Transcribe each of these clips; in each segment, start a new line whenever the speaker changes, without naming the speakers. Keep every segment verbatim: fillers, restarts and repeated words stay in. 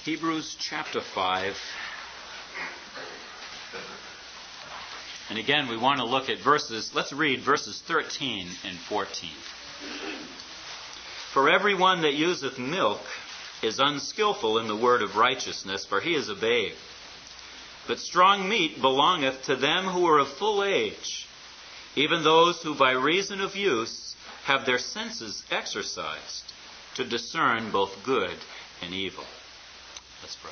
Hebrews chapter five. And again, we want to look at verses, let's read verses thirteen and fourteen. For everyone that useth milk is unskillful in the word of righteousness, for he is a babe. But strong meat belongeth to them who are of full age, even those who by reason of use have their senses exercised to discern both good and evil. Let's pray.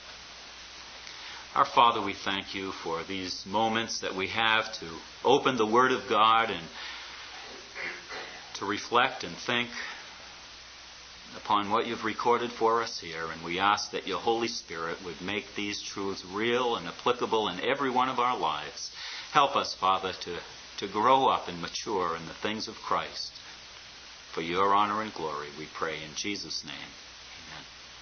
Our Father, we thank you for these moments that we have to open the Word of God and to reflect and think upon what you've recorded for us here. And we ask that your Holy Spirit would make these truths real and applicable in every one of our lives. Help us, Father, to, to grow up and mature in the things of Christ. For your honor and glory, we pray in Jesus' name. Amen.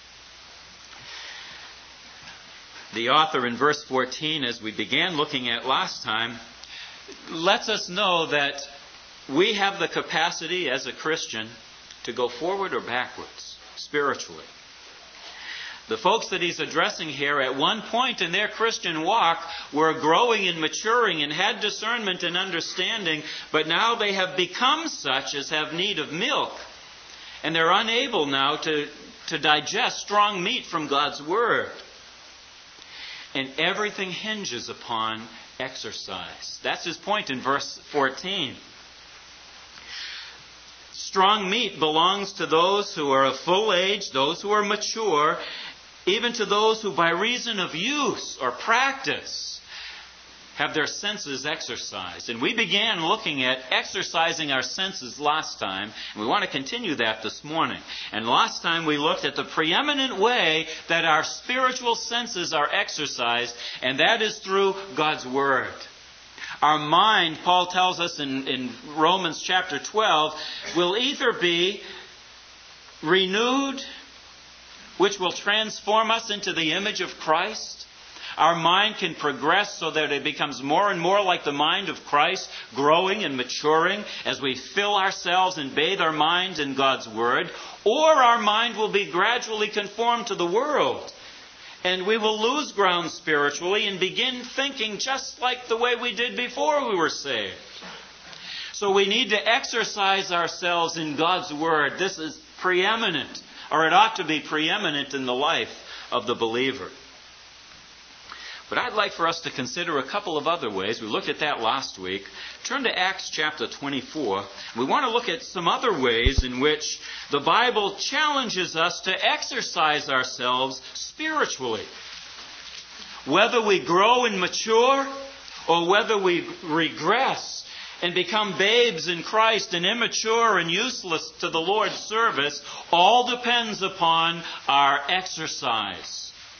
The author in verse fourteen, as we began looking at last time, lets us know that we have the capacity as a Christian to go forward or backwards spiritually. The folks that he's addressing here at one point in their Christian walk were growing and maturing and had discernment and understanding, but now they have become such as have need of milk. And they're unable now to, to digest strong meat from God's Word. And everything hinges upon exercise. That's his point in verse fourteen. Strong meat belongs to those who are of full age, those who are mature, even to those who by reason of use or practice have their senses exercised. And we began looking at exercising our senses last time, and we want to continue that this morning. And last time we looked at the preeminent way that our spiritual senses are exercised, and that is through God's Word. Our mind, Paul tells us in, in Romans chapter twelve, will either be renewed, which will transform us into the image of Christ. Our mind can progress so that it becomes more and more like the mind of Christ, growing and maturing as we fill ourselves and bathe our minds in God's Word. Or our mind will be gradually conformed to the world. And we will lose ground spiritually and begin thinking just like the way we did before we were saved. So we need to exercise ourselves in God's Word. This is preeminent, or it ought to be preeminent in the life of the believer. But I'd like for us to consider a couple of other ways. We looked at that last week. Turn to Acts chapter twenty-four. We want to look at some other ways in which the Bible challenges us to exercise ourselves spiritually. Whether we grow and mature or whether we regress and become babes in Christ and immature and useless to the Lord's service, all depends upon our exercise.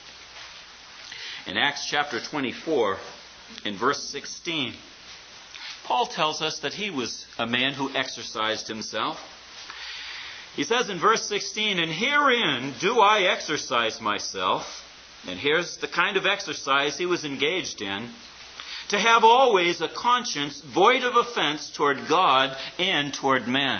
In Acts chapter twenty-four, in verse sixteen, Paul tells us that he was a man who exercised himself. He says in verse sixteen, "And herein do I exercise myself," and here's the kind of exercise he was engaged in, "to have always a conscience void of offense toward God and toward men."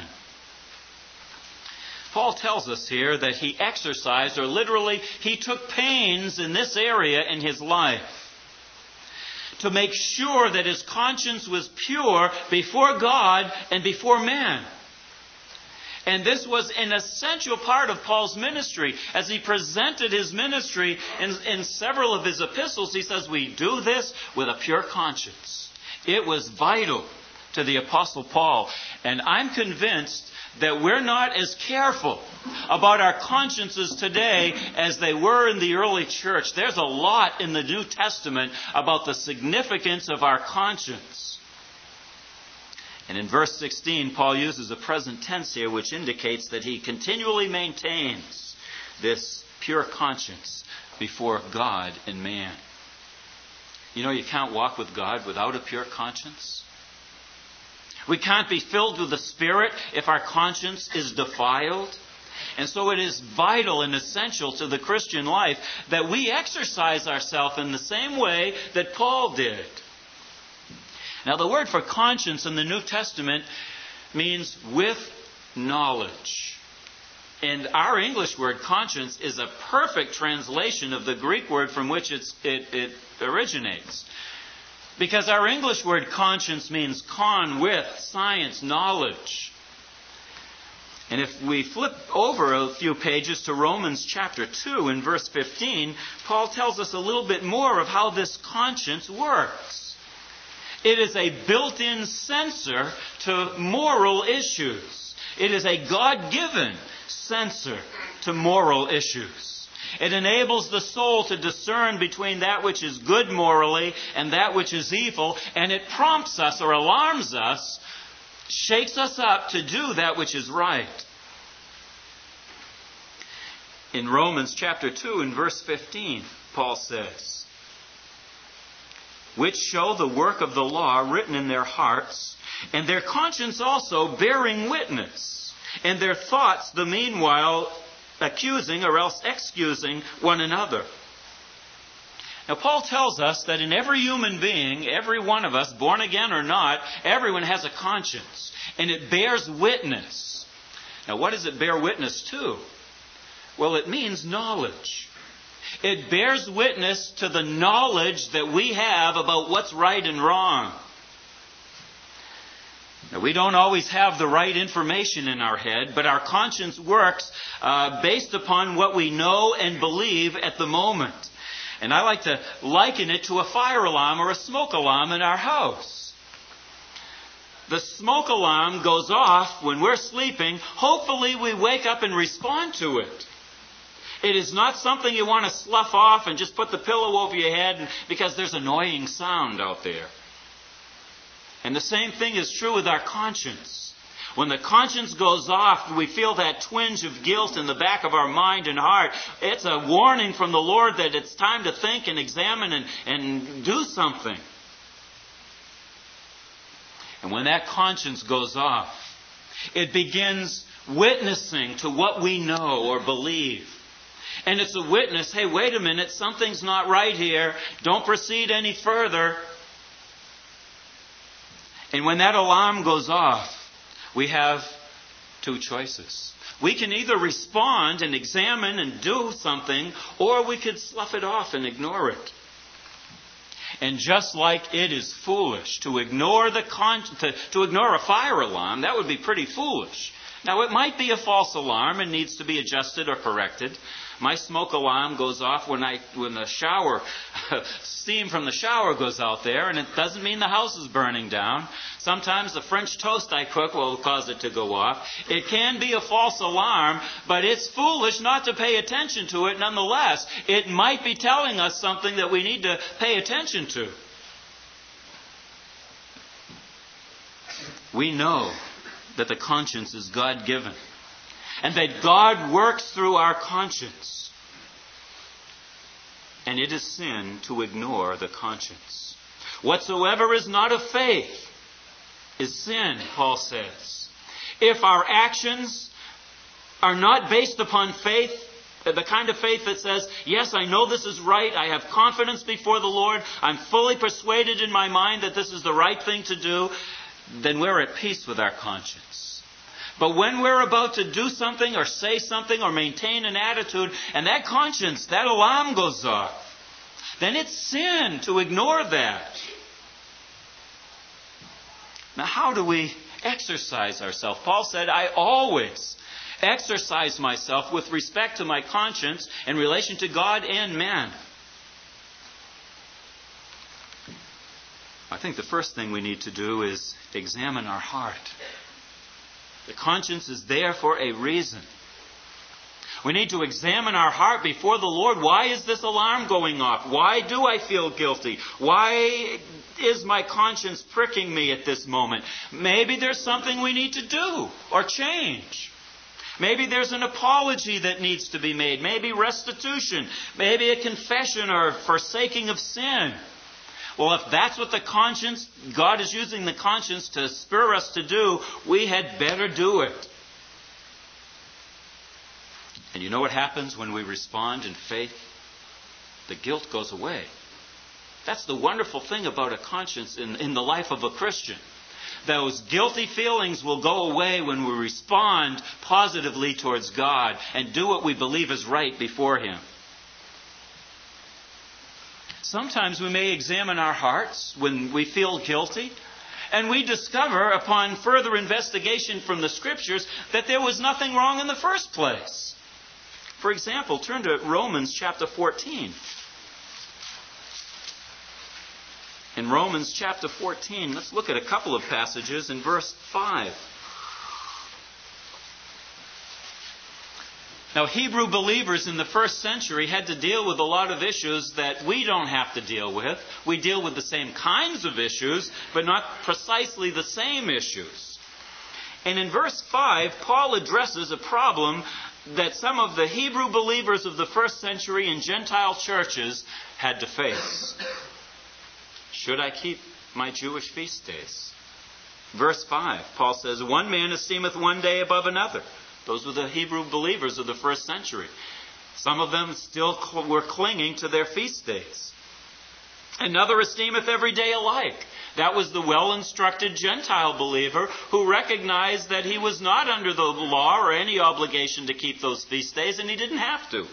Paul tells us here that he exercised, or literally, he took pains in this area in his life to make sure that his conscience was pure before God and before man. And this was an essential part of Paul's ministry. As he presented his ministry in, in several of his epistles, he says, we do this with a pure conscience. It was vital to the Apostle Paul. And I'm convinced that we're not as careful about our consciences today as they were in the early church. There's a lot in the New Testament about the significance of our conscience. And in verse sixteen, Paul uses a present tense here which indicates that he continually maintains this pure conscience before God and man. You know, you can't walk with God without a pure conscience. We can't be filled with the Spirit if our conscience is defiled. And so it is vital and essential to the Christian life that we exercise ourselves in the same way that Paul did. Now, the word for conscience in the New Testament means with knowledge. And our English word conscience is a perfect translation of the Greek word from which it's, it, it originates. Because our English word conscience means con, with, science, knowledge. And if we flip over a few pages to Romans chapter two in verse fifteen, Paul tells us a little bit more of how this conscience works. It is a built-in censor to moral issues. It is a God-given censor to moral issues. It enables the soul to discern between that which is good morally and that which is evil, and it prompts us or alarms us, shakes us up to do that which is right. In Romans chapter two in verse fifteen, Paul says, which show the work of the law written in their hearts, and their conscience also bearing witness, and their thoughts the meanwhile accusing or else excusing one another. Now, Paul tells us that in every human being, every one of us, born again or not, everyone has a conscience, and it bears witness. Now, what does it bear witness to? Well, it means knowledge. It bears witness to the knowledge that we have about what's right and wrong. Now, we don't always have the right information in our head, but our conscience works uh, based upon what we know and believe at the moment. And I like to liken it to a fire alarm or a smoke alarm in our house. The smoke alarm goes off when we're sleeping. Hopefully we wake up and respond to it. It is not something you want to slough off and just put the pillow over your head because there's annoying sound out there. And the same thing is true with our conscience. When the conscience goes off, we feel that twinge of guilt in the back of our mind and heart. It's a warning from the Lord that it's time to think and examine and, and do something. And when that conscience goes off, it begins witnessing to what we know or believe. And it's a witness, hey, wait a minute, something's not right here. Don't proceed any further. And when that alarm goes off, we have two choices. We can either respond and examine and do something, or we could slough it off and ignore it. And just like it is foolish to ignore the con- to, to ignore a fire alarm, that would be pretty foolish. Now, it might be a false alarm and needs to be adjusted or corrected. My smoke alarm goes off when I when the shower, steam from the shower goes out there, and it doesn't mean the house is burning down. Sometimes the French toast I cook will cause it to go off. It can be a false alarm, but it's foolish not to pay attention to it nonetheless. It might be telling us something that we need to pay attention to. We know that the conscience is God-given, and that God works through our conscience. And it is sin to ignore the conscience. Whatsoever is not of faith is sin, Paul says. If our actions are not based upon faith, the kind of faith that says, yes, I know this is right, I have confidence before the Lord, I'm fully persuaded in my mind that this is the right thing to do, then we're at peace with our conscience. But when we're about to do something or say something or maintain an attitude, and that conscience, that alarm goes off, then it's sin to ignore that. Now, how do we exercise ourselves? Paul said, I always exercise myself with respect to my conscience in relation to God and man. I think the first thing we need to do is examine our heart. The conscience is there for a reason. We need to examine our heart before the Lord. Why is this alarm going off? Why do I feel guilty? Why is my conscience pricking me at this moment? Maybe there's something we need to do or change. Maybe there's an apology that needs to be made. Maybe restitution. Maybe a confession or forsaking of sin. Well, if that's what the conscience, God is using the conscience to spur us to do, we had better do it. And you know what happens when we respond in faith? The guilt goes away. That's the wonderful thing about a conscience in, in the life of a Christian. those guilty feelings will go away when we respond positively towards God and do what we believe is right before Him. Sometimes we may examine our hearts when we feel guilty, and we discover upon further investigation from the Scriptures that there was nothing wrong in the first place. For example, turn to Romans chapter fourteen. In Romans chapter fourteen, let's look at a couple of passages in verse five. Now, Hebrew believers in the first century had to deal with a lot of issues that we don't have to deal with. We deal with the same kinds of issues, but not precisely the same issues. And in verse five, Paul addresses a problem that some of the Hebrew believers of the first century in Gentile churches had to face. Should I keep my Jewish feast days? Verse five, Paul says, one man esteemeth one day above another. Those were the Hebrew believers of the first century. Some of them still cl- were clinging to their feast days. Another esteemeth every day alike. That was the well-instructed Gentile believer who recognized that he was not under the law or any obligation to keep those feast days, and he didn't have to.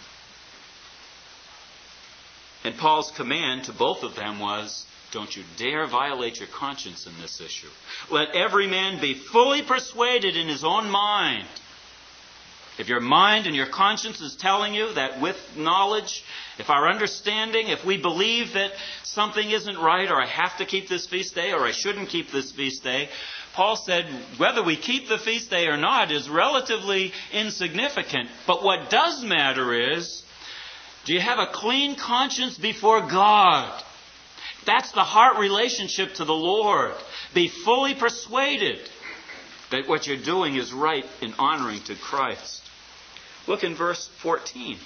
And Paul's command to both of them was, don't you dare violate your conscience in this issue. Let every man be fully persuaded in his own mind. If your mind and your conscience is telling you that with knowledge, if our understanding, if we believe that something isn't right, or I have to keep this feast day, or I shouldn't keep this feast day, Paul said whether we keep the feast day or not is relatively insignificant. But what does matter is, do you have a clean conscience before God? That's the heart relationship to the Lord. Be fully persuaded that what you're doing is right in honoring to Christ. Look in verse fourteen.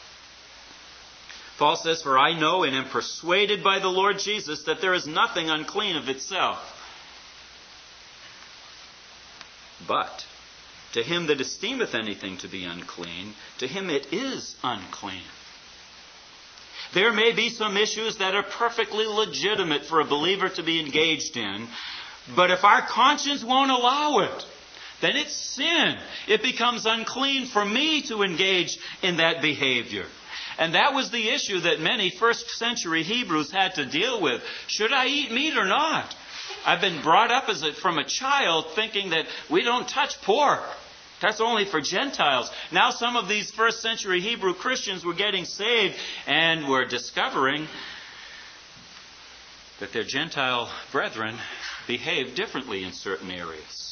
Paul says, for I know and am persuaded by the Lord Jesus that there is nothing unclean of itself. But to him that esteemeth anything to be unclean, to him it is unclean. There may be some issues that are perfectly legitimate for a believer to be engaged in, but if our conscience won't allow it, then it's sin. It becomes unclean for me to engage in that behavior. And that was the issue that many first century Hebrews had to deal with. Should I eat meat or not? I've been brought up as a, from a child thinking that we don't touch pork. That's only for Gentiles. Now some of these first century Hebrew Christians were getting saved and were discovering that their Gentile brethren behaved differently in certain areas.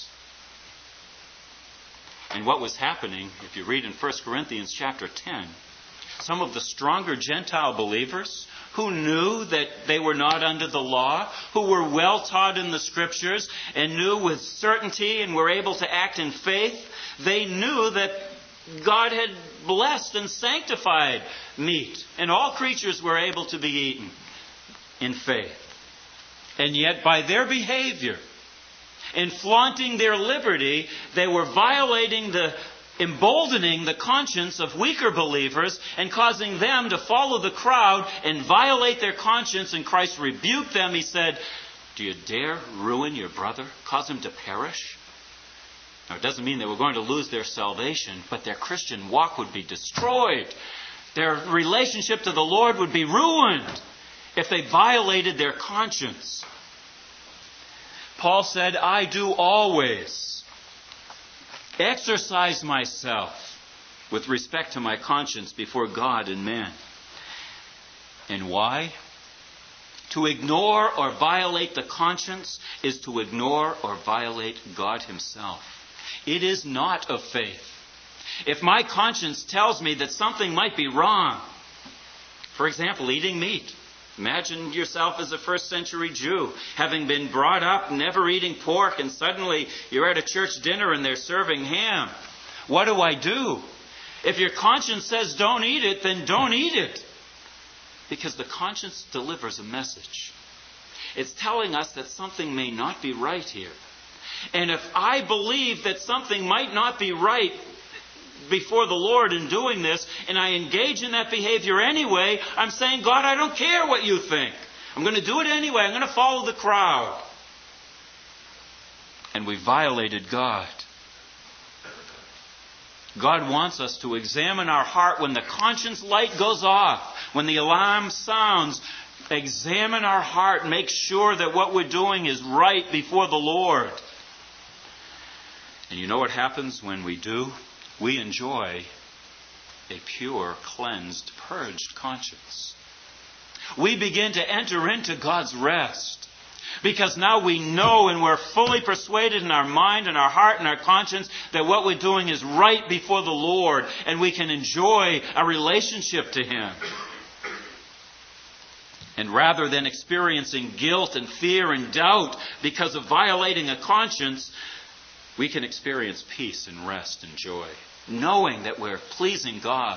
And what was happening, if you read in First Corinthians chapter ten, some of the stronger Gentile believers who knew that they were not under the law, who were well taught in the Scriptures and knew with certainty and were able to act in faith, they knew that God had blessed and sanctified meat, and all creatures were able to be eaten in faith. And yet by their behavior, in flaunting their liberty, they were violating the, emboldening the conscience of weaker believers and causing them to follow the crowd and violate their conscience. And Christ rebuked them. He said, do you dare ruin your brother? Cause him to perish? Now, it doesn't mean they were going to lose their salvation, but their Christian walk would be destroyed. Their relationship to the Lord would be ruined if they violated their conscience. Paul said, I do always exercise myself with respect to my conscience before God and men. And why? To ignore or violate the conscience is to ignore or violate God Himself. It is not of faith. If my conscience tells me that something might be wrong, for example, eating meat. Imagine yourself as a first century Jew, having been brought up never eating pork, and suddenly you're at a church dinner and they're serving ham. What do I do? If your conscience says don't eat it, then don't eat it. Because the conscience delivers a message. It's telling us that something may not be right here. And if I believe that something might not be right before the Lord in doing this, and I engage in that behavior anyway, I'm saying, God, I don't care what you think. I'm going to do it anyway. I'm going to follow the crowd. and we violated God. God wants us to examine our heart when the conscience light goes off, when the alarm sounds. Examine our heart, make sure that what we're doing is right before the Lord. And you know what happens when we do? We enjoy a pure, cleansed, purged conscience. We begin to enter into God's rest. Because now we know and we're fully persuaded in our mind and our heart and our conscience that what we're doing is right before the Lord, and we can enjoy a relationship to Him. And rather than experiencing guilt and fear and doubt because of violating a conscience, we can experience peace and rest and joy, knowing that we're pleasing God.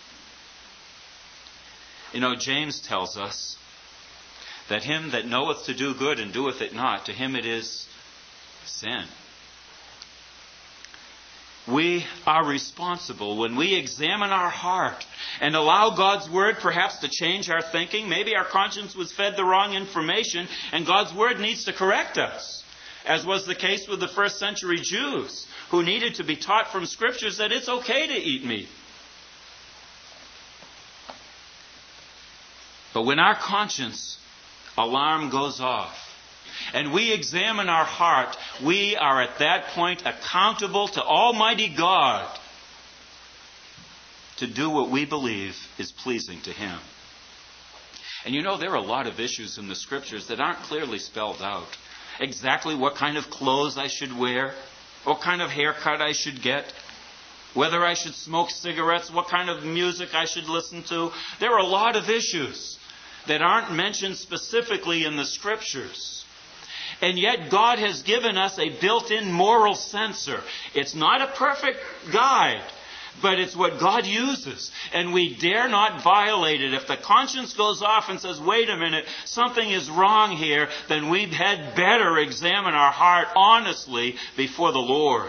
You know, James tells us that him that knoweth to do good and doeth it not, to him it is sin. We are responsible when we examine our heart and allow God's Word perhaps to change our thinking. Maybe our conscience was fed the wrong information and God's Word needs to correct us, as was the case with the first century Jews who needed to be taught from Scriptures that it's okay to eat meat. But when our conscience alarm goes off and we examine our heart, we are at that point accountable to Almighty God to do what we believe is pleasing to Him. And you know, there are a lot of issues in the Scriptures that aren't clearly spelled out. Exactly what kind of clothes I should wear, what kind of haircut I should get, whether I should smoke cigarettes, what kind of music I should listen to. There are a lot of issues that aren't mentioned specifically in the Scriptures. And yet God has given us a built-in moral censor. It's not a perfect guide, but it's what God uses. And we dare not violate it. If the conscience goes off and says, wait a minute, something is wrong here, then we had better examine our heart honestly before the Lord.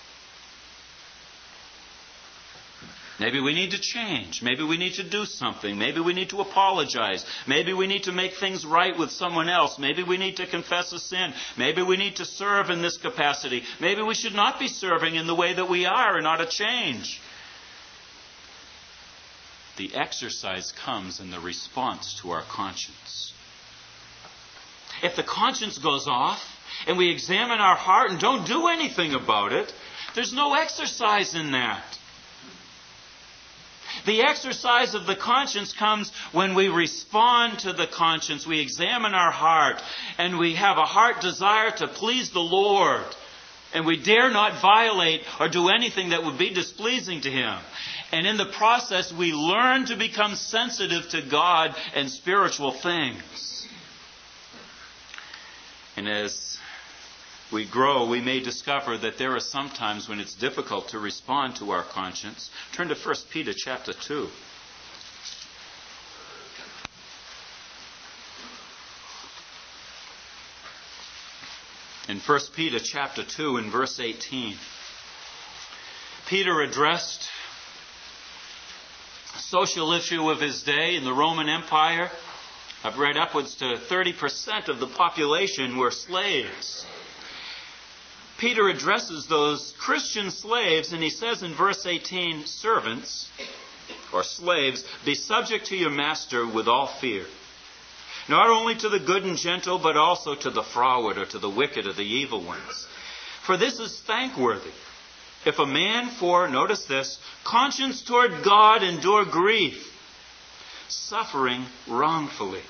Maybe we need to change. Maybe we need to do something. Maybe we need to apologize. Maybe we need to make things right with someone else. Maybe we need to confess a sin. Maybe we need to serve in this capacity. Maybe we should not be serving in the way that we are and ought to change. The exercise comes in the response to our conscience. If the conscience goes off and we examine our heart and don't do anything about it, there's no exercise in that. The exercise of the conscience comes when we respond to the conscience. We examine our heart and we have a heart desire to please the Lord. And we dare not violate or do anything that would be displeasing to Him. And in the process, we learn to become sensitive to God and spiritual things. And as we grow, we may discover that there are some times when it's difficult to respond to our conscience. Turn to First Peter chapter two. In First Peter chapter two in verse eighteen, Peter addressed a social issue of his day in the Roman Empire. I've read upwards to thirty percent of the population were slaves. Peter addresses those Christian slaves, and he says in verse eighteen, servants, or slaves, be subject to your master with all fear, not only to the good and gentle, but also to the froward, or to the wicked, or the evil ones. For this is thankworthy, if a man for, notice this, conscience toward God endure grief, suffering wrongfully.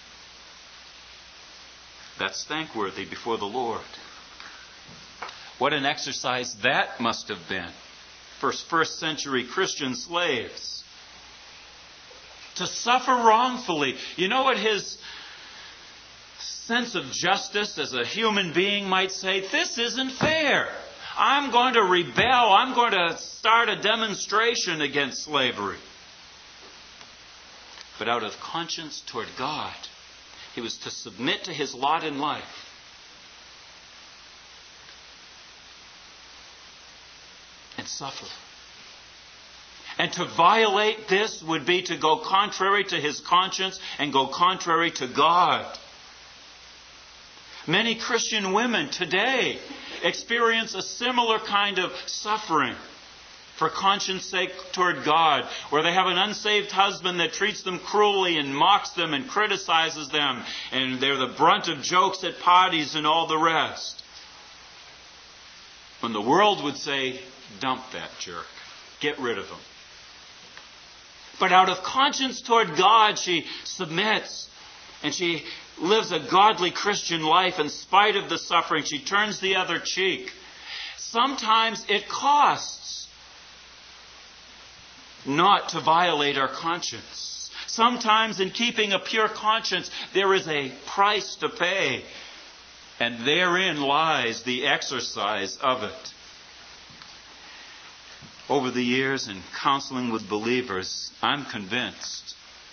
That's thankworthy before the Lord. What an exercise that must have been for first century Christian slaves. To suffer wrongfully. You know what his sense of justice as a human being might say? This isn't fair. I'm going to rebel. I'm going to start a demonstration against slavery. But out of conscience toward God, he was to submit to his lot in life. And suffer. And to violate this would be to go contrary to his conscience and go contrary to God. Many Christian women today experience a similar kind of suffering for conscience sake toward God, where they have an unsaved husband that treats them cruelly and mocks them and criticizes them, and they're the brunt of jokes at parties and all the rest. When the world would say, dump that jerk, get rid of him. But out of conscience toward God, she submits, and she lives a godly Christian life in spite of the suffering. She turns the other cheek. Sometimes it costs not to violate our conscience. Sometimes in keeping a pure conscience, there is a price to pay. And therein lies the exercise of it. Over the years in counseling with believers, I'm convinced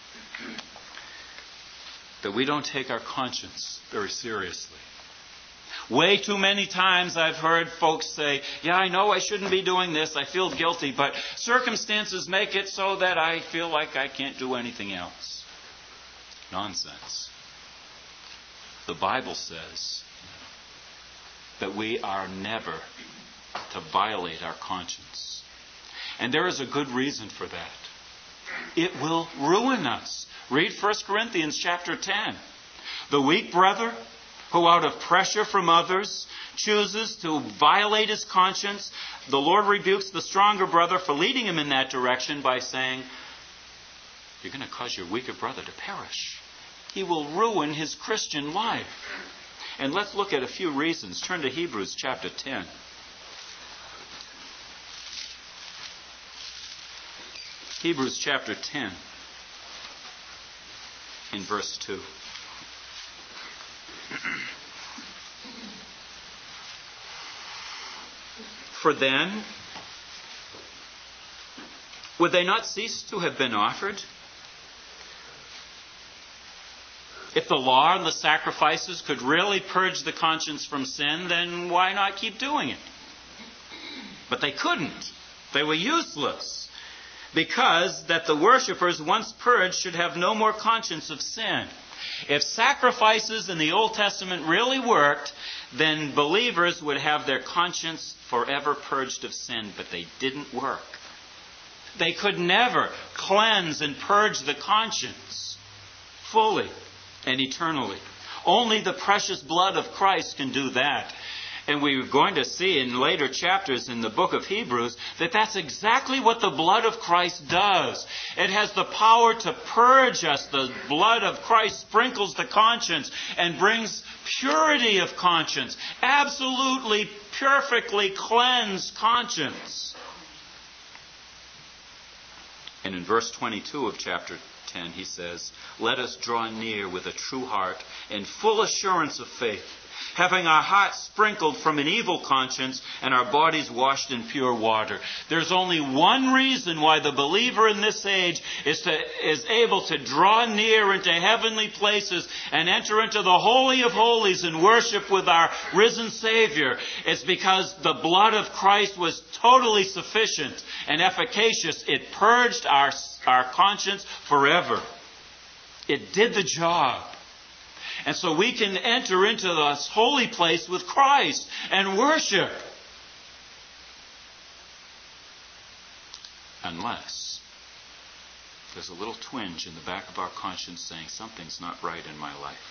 that we don't take our conscience very seriously. Way too many times I've heard folks say, yeah, I know I shouldn't be doing this. I feel guilty, but circumstances make it so that I feel like I can't do anything else. Nonsense. The Bible says that we are never to violate our conscience. And there is a good reason for that. It will ruin us. Read First Corinthians chapter ten. The weak brother who out of pressure from others chooses to violate his conscience, the Lord rebukes the stronger brother for leading him in that direction by saying, you're going to cause your weaker brother to perish. He will ruin his Christian life. And let's look at a few reasons. Turn to Hebrews chapter ten. Hebrews chapter ten, in verse two. For then, would they not cease to have been offered? If the law and the sacrifices could really purge the conscience from sin, then why not keep doing it? But they couldn't. They were useless. Because that the worshippers, once purged, should have no more conscience of sin. If sacrifices in the Old Testament really worked, then believers would have their conscience forever purged of sin, but they didn't work. They could never cleanse and purge the conscience fully and eternally. Only the precious blood of Christ can do that. And we're going to see in later chapters in the book of Hebrews that that's exactly what the blood of Christ does. It has the power to purge us. The blood of Christ sprinkles the conscience and brings purity of conscience. Absolutely, perfectly cleansed conscience. And in verse twenty-two of chapter ten, he says, let us draw near with a true heart and full assurance of faith, having our hearts sprinkled from an evil conscience and our bodies washed in pure water. There's only one reason why the believer in this age is to is able to draw near into heavenly places and enter into the Holy of Holies and worship with our risen Savior. It's because the blood of Christ was totally sufficient and efficacious. It purged our, our conscience forever. It did the job. And so we can enter into this holy place with Christ and worship. Unless there's a little twinge in the back of our conscience saying something's not right in my life.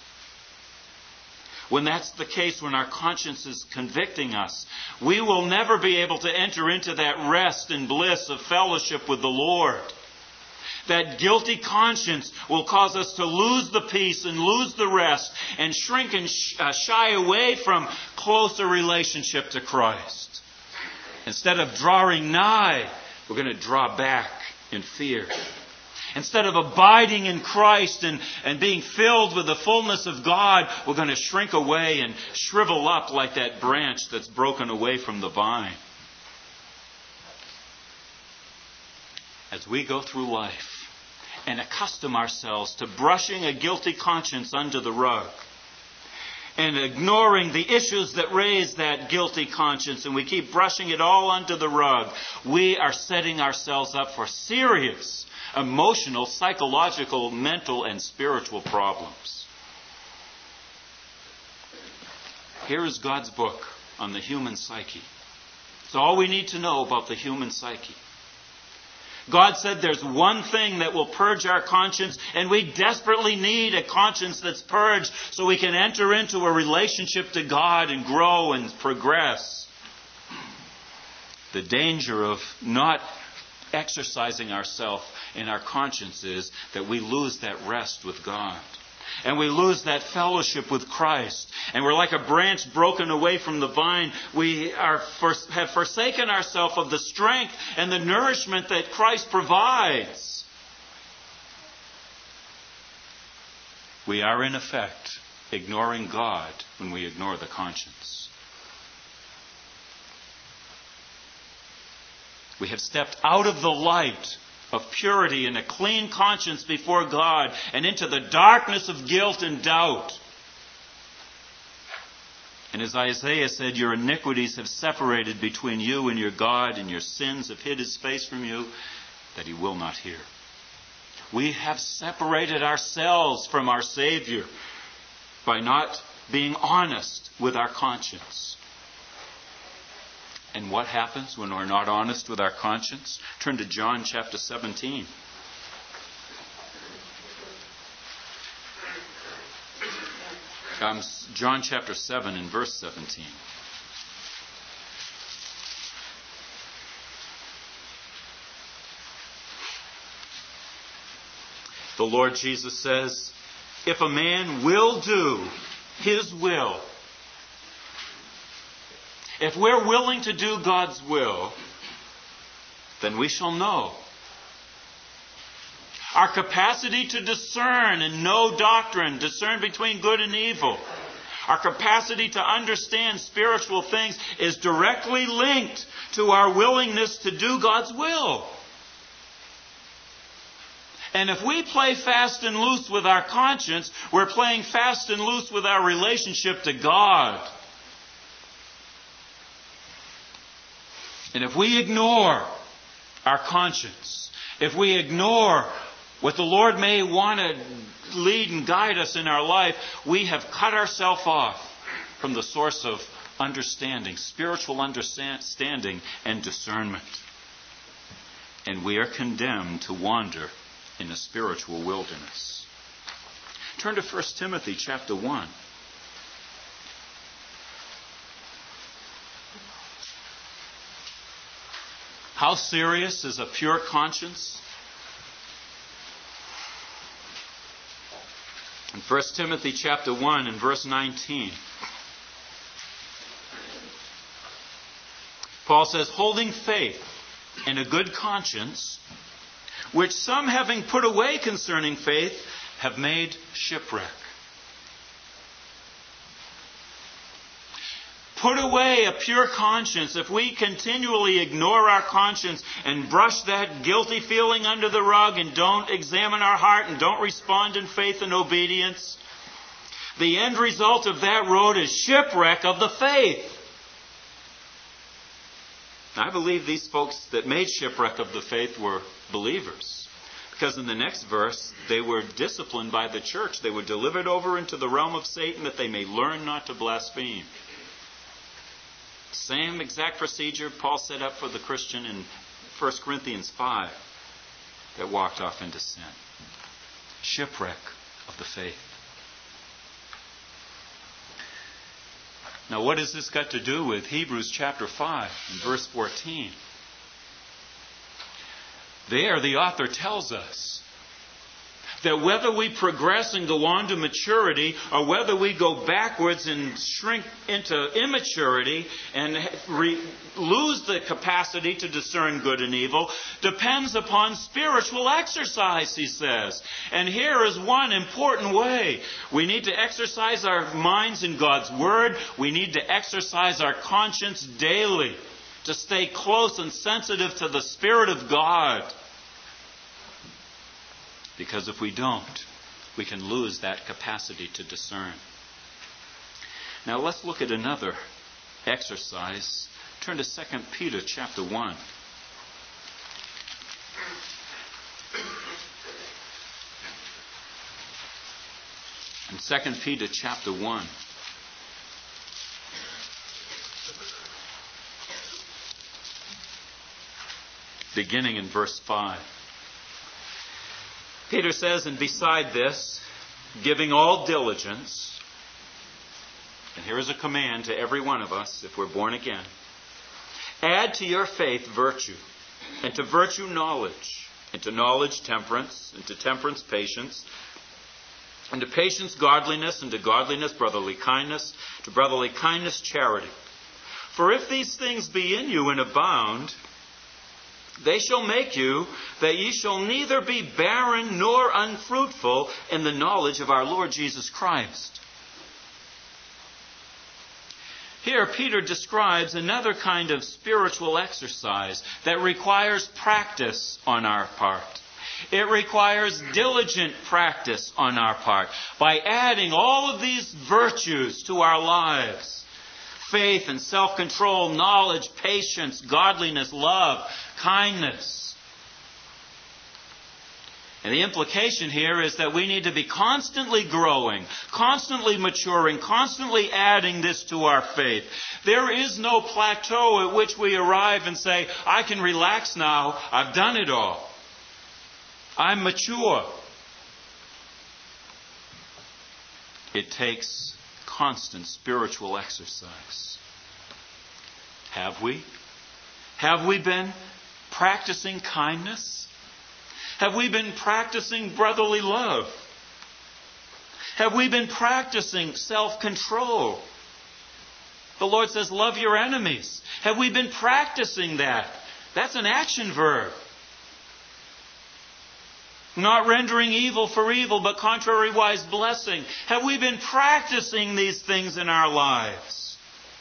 When that's the case, when our conscience is convicting us, we will never be able to enter into that rest and bliss of fellowship with the Lord. That guilty conscience will cause us to lose the peace and lose the rest and shrink and shy away from closer relationship to Christ. Instead of drawing nigh, we're going to draw back in fear. Instead of abiding in Christ and, and being filled with the fullness of God, we're going to shrink away and shrivel up like that branch that's broken away from the vine. As we go through life and accustom ourselves to brushing a guilty conscience under the rug and ignoring the issues that raise that guilty conscience, and we keep brushing it all under the rug, we are setting ourselves up for serious emotional, psychological, mental, and spiritual problems. Here is God's book on the human psyche. It's all we need to know about the human psyche. God said there's one thing that will purge our conscience, and we desperately need a conscience that's purged so we can enter into a relationship to God and grow and progress. The danger of not exercising ourselves in our conscience is that we lose that rest with God. And we lose that fellowship with Christ. And we're like a branch broken away from the vine. We are for, have forsaken ourselves of the strength and the nourishment that Christ provides. We are, in effect, ignoring God when we ignore the conscience. We have stepped out of the light of purity and a clean conscience before God and into the darkness of guilt and doubt. And as Isaiah said, your iniquities have separated between you and your God, and your sins have hid his face from you, that he will not hear. We have separated ourselves from our Savior by not being honest with our conscience. And what happens when we're not honest with our conscience? Turn to John chapter seventeen. Um, John chapter seven and verse seventeen. The Lord Jesus says, if a man will do his will, if we're willing to do God's will, then we shall know. Our capacity to discern and know doctrine, discern between good and evil, our capacity to understand spiritual things is directly linked to our willingness to do God's will. And if we play fast and loose with our conscience, we're playing fast and loose with our relationship to God. And if we ignore our conscience, if we ignore what the Lord may want to lead and guide us in our life, we have cut ourselves off from the source of understanding, spiritual understanding and discernment. And we are condemned to wander in a spiritual wilderness. Turn to First Timothy chapter one. How serious is a pure conscience? In First Timothy chapter one and verse nineteen, Paul says, holding faith and a good conscience, which some having put away concerning faith, have made shipwreck. Put away a pure conscience. If we continually ignore our conscience and brush that guilty feeling under the rug and don't examine our heart and don't respond in faith and obedience, the end result of that road is shipwreck of the faith. I believe these folks that made shipwreck of the faith were believers. Because in the next verse, they were disciplined by the church. They were delivered over into the realm of Satan that they may learn not to blaspheme. Same exact procedure Paul set up for the Christian in First Corinthians five that walked off into sin. Shipwreck of the faith. Now, what has this got to do with Hebrews chapter five and verse fourteen? There, the author tells us that whether we progress and go on to maturity, or whether we go backwards and shrink into immaturity and re- lose the capacity to discern good and evil, depends upon spiritual exercise, he says. And here is one important way. We need to exercise our minds in God's Word. We need to exercise our conscience daily to stay close and sensitive to the Spirit of God. Because if we don't, we can lose that capacity to discern. Now let's look at another exercise. Turn to Second Peter chapter one. In Second Peter chapter one, beginning in verse five. Peter says, and beside this, giving all diligence, and here is a command to every one of us if we're born again, add to your faith virtue, and to virtue knowledge, and to knowledge temperance, and to temperance patience, and to patience godliness, and to godliness brotherly kindness, to brotherly kindness charity. For if these things be in you and abound, they shall make you that ye shall neither be barren nor unfruitful in the knowledge of our Lord Jesus Christ. Here, Peter describes another kind of spiritual exercise that requires practice on our part. It requires diligent practice on our part by adding all of these virtues to our lives. Faith and self-control, knowledge, patience, godliness, love, kindness. And the implication here is that we need to be constantly growing, constantly maturing, constantly adding this to our faith. There is no plateau at which we arrive and say, I can relax now, I've done it all. I'm mature. It takes constant spiritual exercise. Have we? Have we been practicing kindness? Have we been practicing brotherly love? Have we been practicing self-control? The Lord says, love your enemies. Have we been practicing that? That's an action verb. Not rendering evil for evil, but contrariwise blessing. Have we been practicing these things in our lives?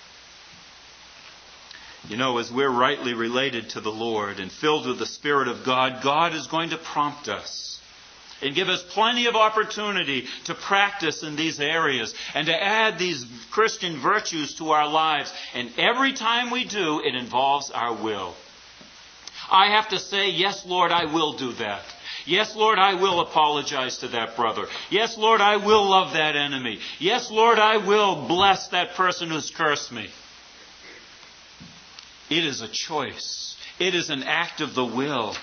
You know, as we're rightly related to the Lord and filled with the Spirit of God, God is going to prompt us and give us plenty of opportunity to practice in these areas and to add these Christian virtues to our lives. And every time we do, it involves our will. I have to say, yes, Lord, I will do that. Yes, Lord, I will apologize to that brother. Yes, Lord, I will love that enemy. Yes, Lord, I will bless that person who's cursed me. It is a choice. It is an act of the will.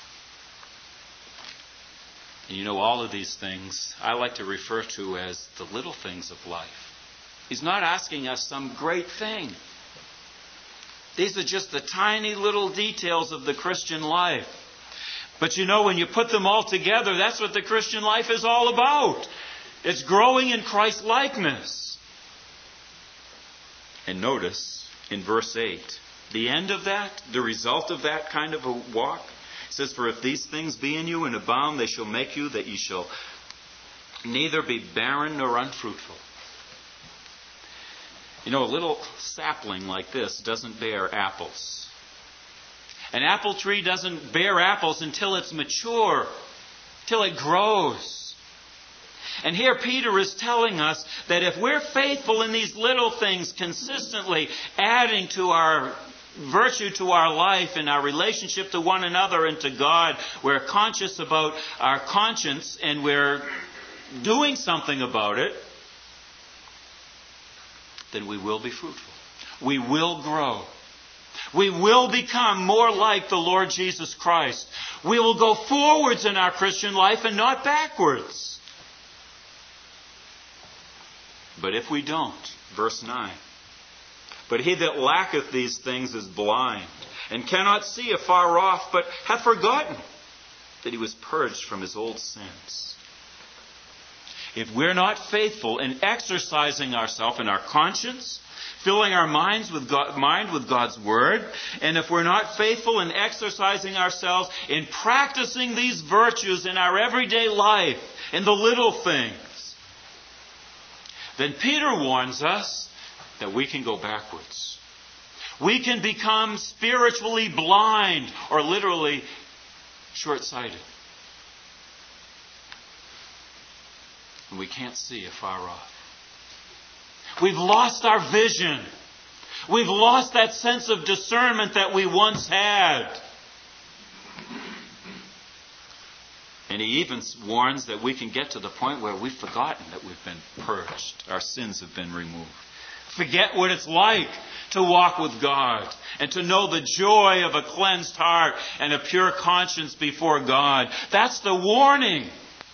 And you know, all of these things I like to refer to as the little things of life. He's not asking us some great thing. These are just the tiny little details of the Christian life. But you know, when you put them all together, that's what the Christian life is all about. It's growing in Christ-likeness. And notice in verse eight, the end of that, the result of that kind of a walk, it says, for if these things be in you and abound, they shall make you that ye shall neither be barren nor unfruitful. You know, a little sapling like this doesn't bear apples. An apple tree doesn't bear apples until it's mature, till it grows. And here Peter is telling us that if we're faithful in these little things, consistently adding to our virtue to our life and our relationship to one another and to God, we're conscious about our conscience and we're doing something about it, then we will be fruitful. We will grow. We will become more like the Lord Jesus Christ. We will go forwards in our Christian life and not backwards. But if we don't, verse nine, but he that lacketh these things is blind, and cannot see afar off, but hath forgotten that he was purged from his old sins. If we're not faithful in exercising ourselves in our conscience, filling our minds with God, mind with God's Word, and if we're not faithful in exercising ourselves in practicing these virtues in our everyday life, in the little things, then Peter warns us that we can go backwards. We can become spiritually blind, or literally short-sighted. And we can't see afar off. We've lost our vision. We've lost that sense of discernment that we once had. And he even warns that we can get to the point where we've forgotten that we've been purged. Our sins have been removed. forget what it's like to walk with God and to know the joy of a cleansed heart and a pure conscience before God. That's the warning.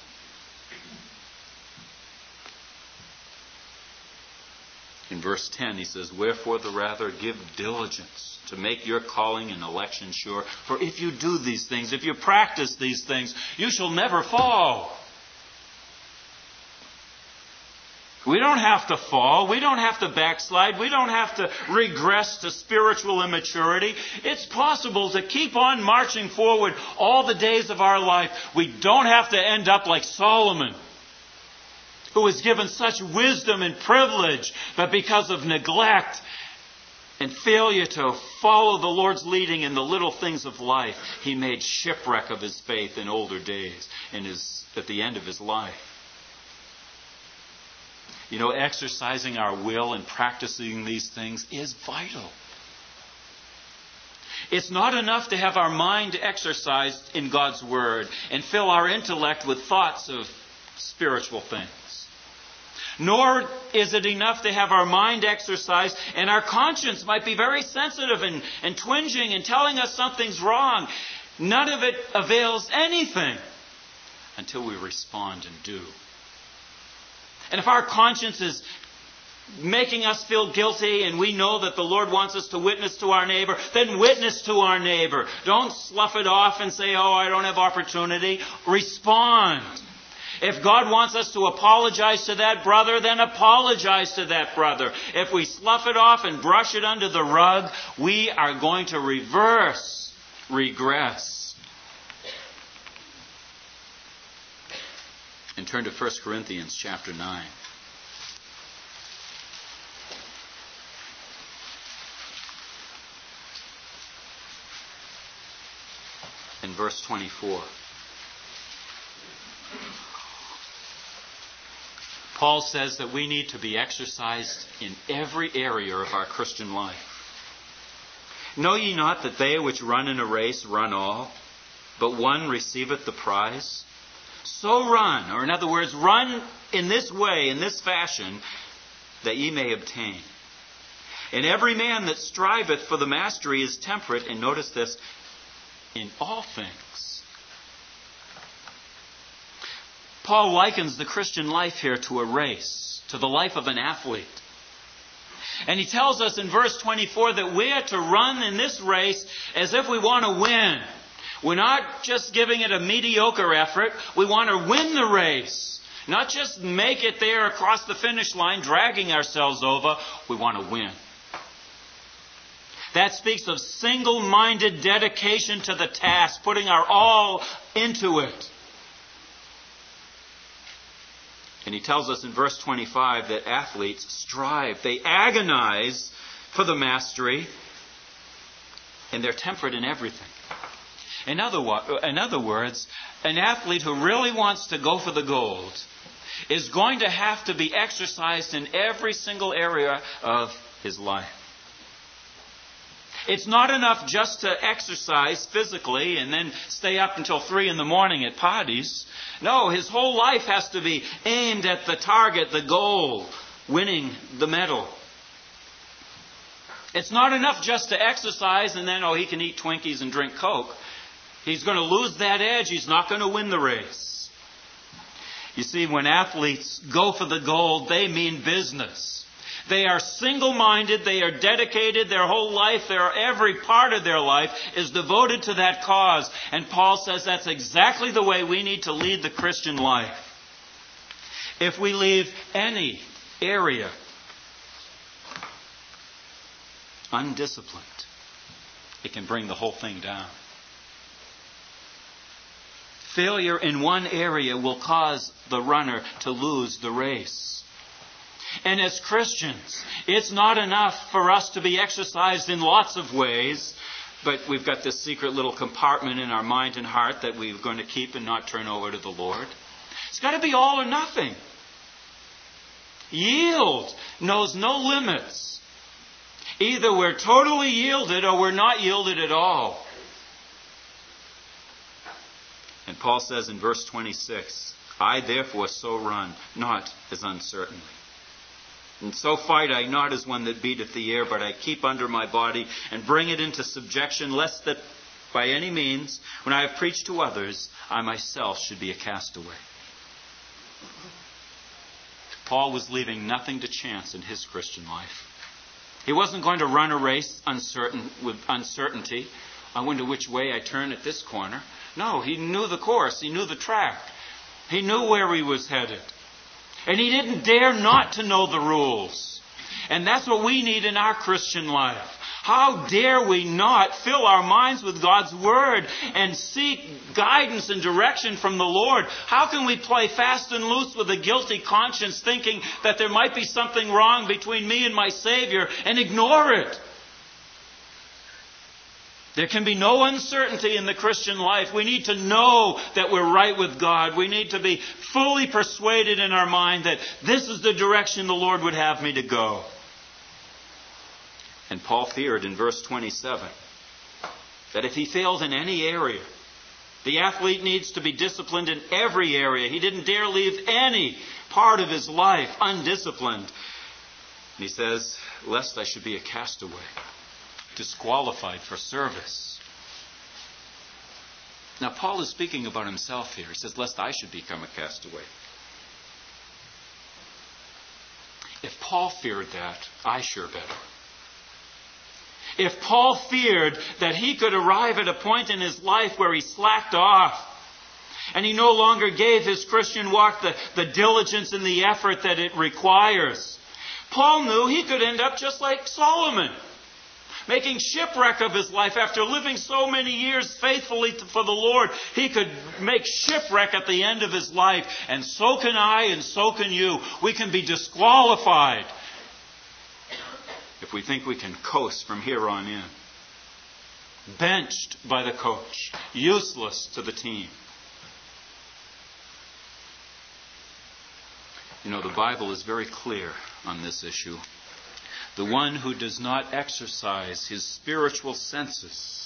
In verse ten, he says, "Wherefore the rather give diligence to make your calling and election sure. For if you do these things, if you practice these things, you shall never fall." We don't have to fall. We don't have to backslide. We don't have to regress to spiritual immaturity. It's possible to keep on marching forward all the days of our life. We don't have to end up like Solomon, who was given such wisdom and privilege, but because of neglect and failure to follow the Lord's leading in the little things of life, he made shipwreck of his faith in older days and his, at the end of his life. You know, exercising our will and practicing these things is vital. It's not enough to have our mind exercised in God's Word and fill our intellect with thoughts of spiritual things. Nor is it enough to have our mind exercised and our conscience might be very sensitive and, and twinging and telling us something's wrong. None of it avails anything until we respond and do. And if our conscience is making us feel guilty and we know that the Lord wants us to witness to our neighbor, then witness to our neighbor. Don't slough it off and say, "Oh, I don't have opportunity." Respond. If God wants us to apologize to that brother, then apologize to that brother. If we slough it off and brush it under the rug, we are going to reverse, regress. And turn to First Corinthians chapter nine. In verse twenty-four. Paul says that we need to be exercised in every area of our Christian life. "Know ye not that they which run in a race run all, but one receiveth the prize? So run," or in other words, run in this way, in this fashion, "that ye may obtain. And every man that striveth for the mastery is temperate," and notice this, "in all things." Paul likens the Christian life here to a race, to the life of an athlete. And he tells us in verse twenty-four that we are to run in this race as if we want to win. We're not just giving it a mediocre effort. We want to win the race. Not just make it there across the finish line, dragging ourselves over. We want to win. That speaks of single-minded dedication to the task, putting our all into it. And he tells us in verse twenty-five that athletes strive. They agonize for the mastery, and they're temperate in everything. In other, in other words, an athlete who really wants to go for the gold is going to have to be exercised in every single area of his life. It's not enough just to exercise physically and then stay up until three in the morning at parties. No, his whole life has to be aimed at the target, the goal, winning the medal. It's not enough just to exercise and then, oh, he can eat Twinkies and drink Coke. He's going to lose that edge. He's not going to win the race. You see, when athletes go for the gold, they mean business. They are single-minded. They are dedicated. Their whole life, their every part of their life is devoted to that cause. And Paul says that's exactly the way we need to lead the Christian life. If we leave any area undisciplined, it can bring the whole thing down. Failure in one area will cause the runner to lose the race. And as Christians, it's not enough for us to be exercised in lots of ways, but we've got this secret little compartment in our mind and heart that we're going to keep and not turn over to the Lord. It's got to be all or nothing. Yield knows no limits. Either we're totally yielded or we're not yielded at all. And Paul says in verse twenty-six, "I therefore so run, not as uncertainly." And so fight I not as one that beateth the air, but I keep under my body and bring it into subjection, lest that by any means, when I have preached to others, I myself should be a castaway. Paul was leaving nothing to chance in his Christian life. He wasn't going to run a race uncertain with uncertainty. I wonder which way I turn at this corner. No, he knew the course. He knew the track. He knew where he was headed. And he didn't dare not to know the rules. And that's what we need in our Christian life. How dare we not fill our minds with God's Word and seek guidance and direction from the Lord? How can we play fast and loose with a guilty conscience, thinking that there might be something wrong between me and my Savior, and ignore it? There can be no uncertainty in the Christian life. We need to know that we're right with God. We need to be fully persuaded in our mind that this is the direction the Lord would have me to go. And Paul feared in verse twenty-seven that if he failed in any area, the athlete needs to be disciplined in every area. He didn't dare leave any part of his life undisciplined. And he says, lest I should be a castaway, disqualified for service. Now, Paul is speaking about himself here. He says, lest I should become a castaway. If Paul feared that, I sure better. If Paul feared that he could arrive at a point in his life where he slacked off and he no longer gave his Christian walk the, the diligence and the effort that it requires, Paul knew he could end up just like Solomon, making shipwreck of his life after living so many years faithfully for the Lord. He could make shipwreck at the end of his life. And so can I, and so can you. We can be disqualified if we think we can coast from here on in. Benched by the coach. Useless to the team. You know, the Bible is very clear on this issue. The one who does not exercise his spiritual senses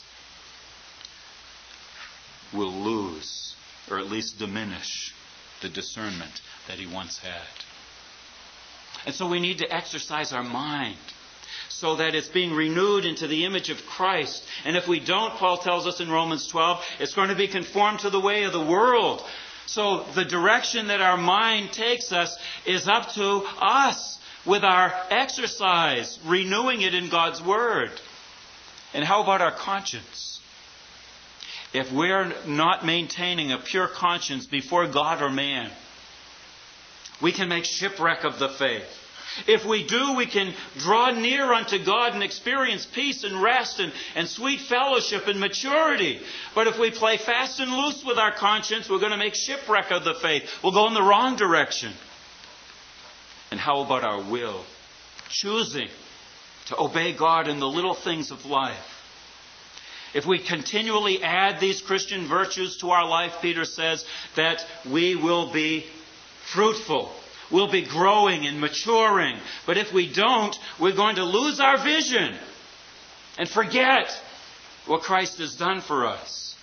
will lose, or at least diminish, the discernment that he once had. And so we need to exercise our mind so that it's being renewed into the image of Christ. And if we don't, Paul tells us in Romans twelve, it's going to be conformed to the way of the world. So the direction that our mind takes us is up to us with our exercise, renewing it in God's Word. And how about our conscience? If we're not maintaining a pure conscience before God or man, we can make shipwreck of the faith. If we do, we can draw near unto God and experience peace and rest and, and sweet fellowship and maturity. But if we play fast and loose with our conscience, we're going to make shipwreck of the faith. We'll go in the wrong direction. And how about our will? Choosing to obey God in the little things of life. If we continually add these Christian virtues to our life, Peter says that we will be fruitful. We'll be growing and maturing. But if we don't, we're going to lose our vision and forget what Christ has done for us.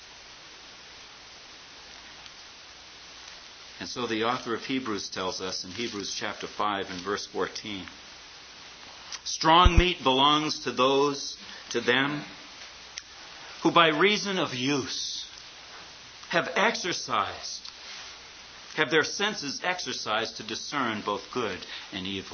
And so the author of Hebrews tells us in Hebrews chapter five and verse fourteen, strong meat belongs to those, to them, who by reason of use have exercised have their senses exercised to discern both good and evil.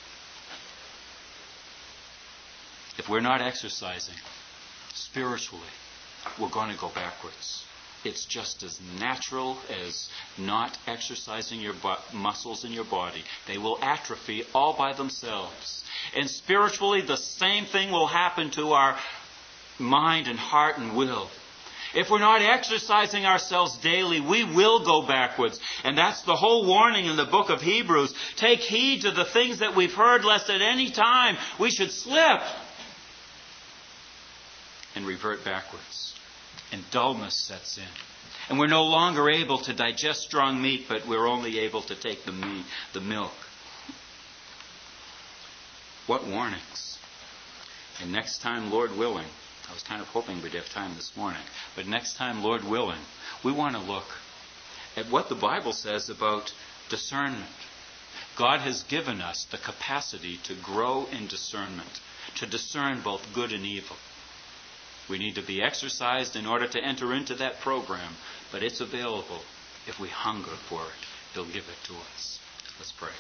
If we're not exercising spiritually, we're going to go backwards. It's just as natural as not exercising your bu- muscles in your body. They will atrophy all by themselves. And spiritually, the same thing will happen to our mind and heart and will. If we're not exercising ourselves daily, we will go backwards. And that's the whole warning in the book of Hebrews. Take heed to the things that we've heard, lest at any time we should slip and revert backwards. And dullness sets in. And we're no longer able to digest strong meat, but we're only able to take the meat, the milk. What warnings. And next time, Lord willing, I was kind of hoping we'd have time this morning. But next time, Lord willing, we want to look at what the Bible says about discernment. God has given us the capacity to grow in discernment, to discern both good and evil. We need to be exercised in order to enter into that program, but it's available if we hunger for it. He'll give it to us. Let's pray.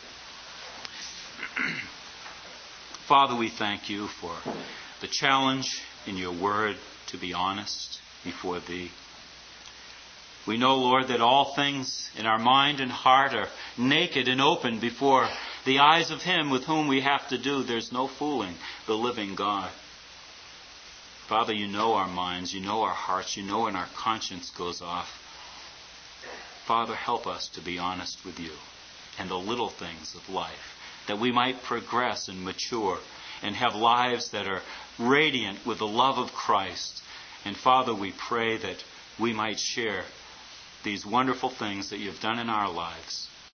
Father, we thank you for the challenge in your word to be honest before thee. We know, Lord, that all things in our mind and heart are naked and open before the eyes of him with whom we have to do. There's no fooling the living God. Father, you know our minds, you know our hearts, you know when our conscience goes off. Father, help us to be honest with you and the little things of life, that we might progress and mature and have lives that are radiant with the love of Christ. And Father, we pray that we might share these wonderful things that you've done in our lives